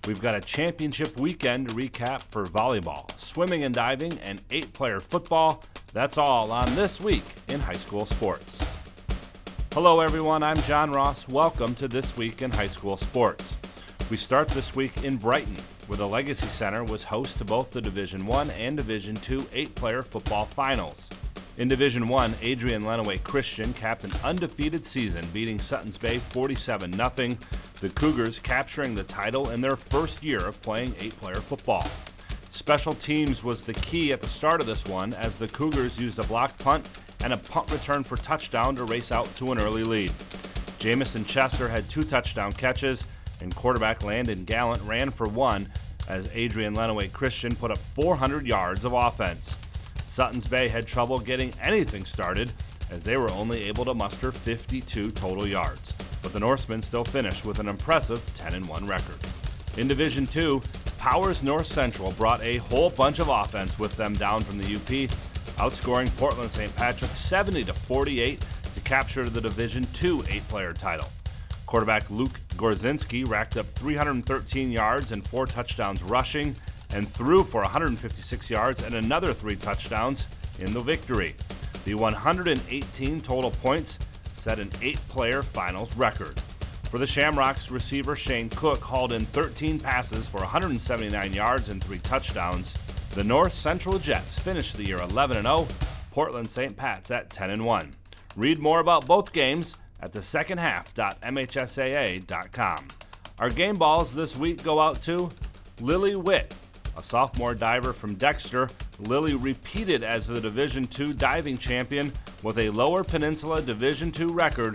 We've got a championship weekend recap for volleyball, swimming and diving, and 8-player football. That's all on This Week in High School Sports. Hello everyone, I'm John Ross. Welcome to This Week in High School Sports. We start this week in Brighton, where the Legacy Center was host to both the Division I and Division II 8-player football finals. In Division I, Adrian Lenawee Christian capped an undefeated season, beating Suttons Bay 47-0, the Cougars capturing the title in their first year of playing 8-player football. Special teams was the key at the start of this one, as the Cougars used a blocked punt and a punt return for touchdown to race out to an early lead. Jamison Chester had 2 touchdown catches, and quarterback Landon Gallant ran for 1, as Adrian Lenawee Christian put up 400 yards of offense. Suttons Bay had trouble getting anything started, as they were only able to muster 52 total yards, but the Norsemen still finished with an impressive 10-1 record. In Division II, Powers North Central brought a whole bunch of offense with them down from the UP, outscoring Portland St. Patrick 70-48 to capture the Division II 8-player title. Quarterback Luke Gorzinski racked up 313 yards and 4 touchdowns rushing, and threw for 156 yards and another 3 touchdowns in the victory. The 118 total points set an 8-player finals record. For the Shamrocks, receiver Shane Cook hauled in 13 passes for 179 yards and 3 touchdowns. The North Central Jets finished the year 11-0, Portland St. Pat's at 10-1. Read more about both games at thesecondhalf.mhsaa.com. Our game balls this week go out to Lily Witt, a sophomore diver from Dexter. Lily repeated as the Division II diving champion with a Lower Peninsula Division II record,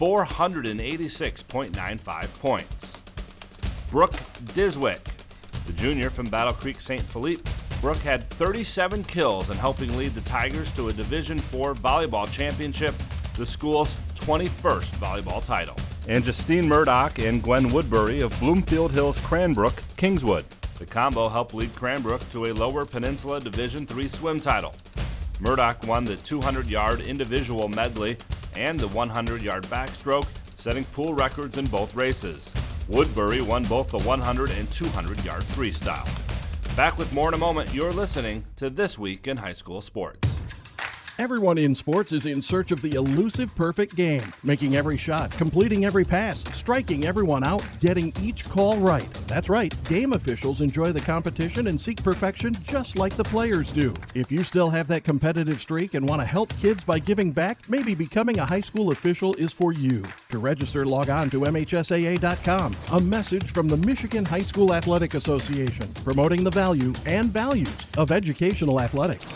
486.95 points. Brooke Diswick, the junior from Battle Creek St. Philippe. Brooke had 37 kills in helping lead the Tigers to a Division IV volleyball championship, the school's 21st volleyball title. And Justine Murdoch and Gwen Woodbury of Bloomfield Hills Cranbrook, Kingswood. The combo helped lead Cranbrook to a Lower Peninsula Division III swim title. Murdoch won the 200-yard individual medley and the 100-yard backstroke, setting pool records in both races. Woodbury won both the 100 and 200-yard freestyle. Back with more in a moment. You're listening to This Week in High School Sports. Everyone in sports is in search of the elusive perfect game, making every shot, completing every pass, striking everyone out, getting each call right. That's right, game officials enjoy the competition and seek perfection just like the players do. If you still have that competitive streak and want to help kids by giving back, maybe becoming a high school official is for you. To register, log on to MHSAA.com. A message from the Michigan High School Athletic Association, promoting the value and values of educational athletics.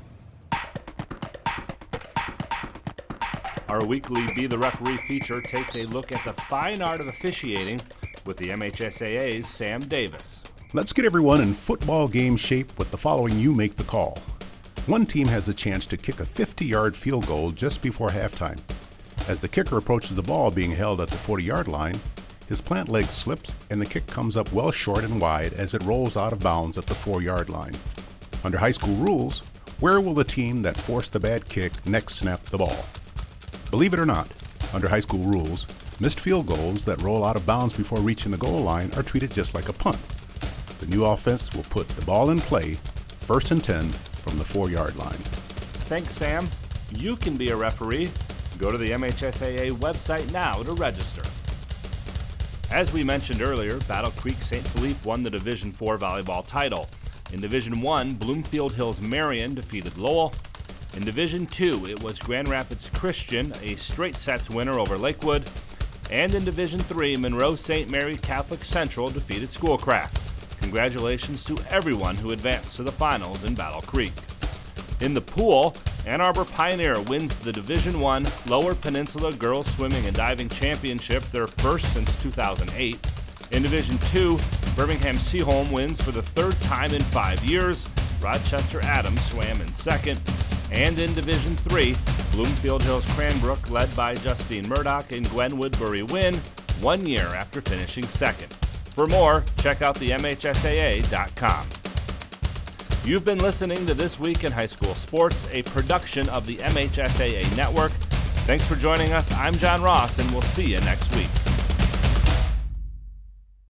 Our weekly Be the Referee feature takes a look at the fine art of officiating with the MHSAA's Sam Davis. Let's get everyone in football game shape with the following You Make the Call. One team has a chance to kick a 50-yard field goal just before halftime. As the kicker approaches the ball being held at the 40-yard line, his plant leg slips and the kick comes up well short and wide as it rolls out of bounds at the 4-yard line. Under high school rules, where will the team that forced the bad kick next snap the ball? Believe it or not, under high school rules, missed field goals that roll out of bounds before reaching the goal line are treated just like a punt. The new offense will put the ball in play, 1st and 10 from the 4-yard line. Thanks, Sam. You can be a referee. Go to the MHSAA website now to register. As we mentioned earlier, Battle Creek St. Philippe won the Division IV volleyball title. In Division I, Bloomfield Hills Marion defeated Lowell. In Division II, it was Grand Rapids Christian, a straight sets winner over Lakewood. And in Division III, Monroe St. Mary Catholic Central defeated Schoolcraft. Congratulations to everyone who advanced to the finals in Battle Creek. In the pool, Ann Arbor Pioneer wins the Division I Lower Peninsula Girls Swimming and Diving Championship, their first since 2008. In Division II, Birmingham Seaholm wins for the 3rd time in 5 years. Rochester Adams swam in 2nd. And in Division III, Bloomfield Hills Cranbrook, led by Justine Murdoch and Gwen Woodbury, win 1 year after finishing 2nd. For more, check out the MHSAA.com. You've been listening to This Week in High School Sports, a production of the MHSAA Network. Thanks for joining us. I'm John Ross, and we'll see you next week.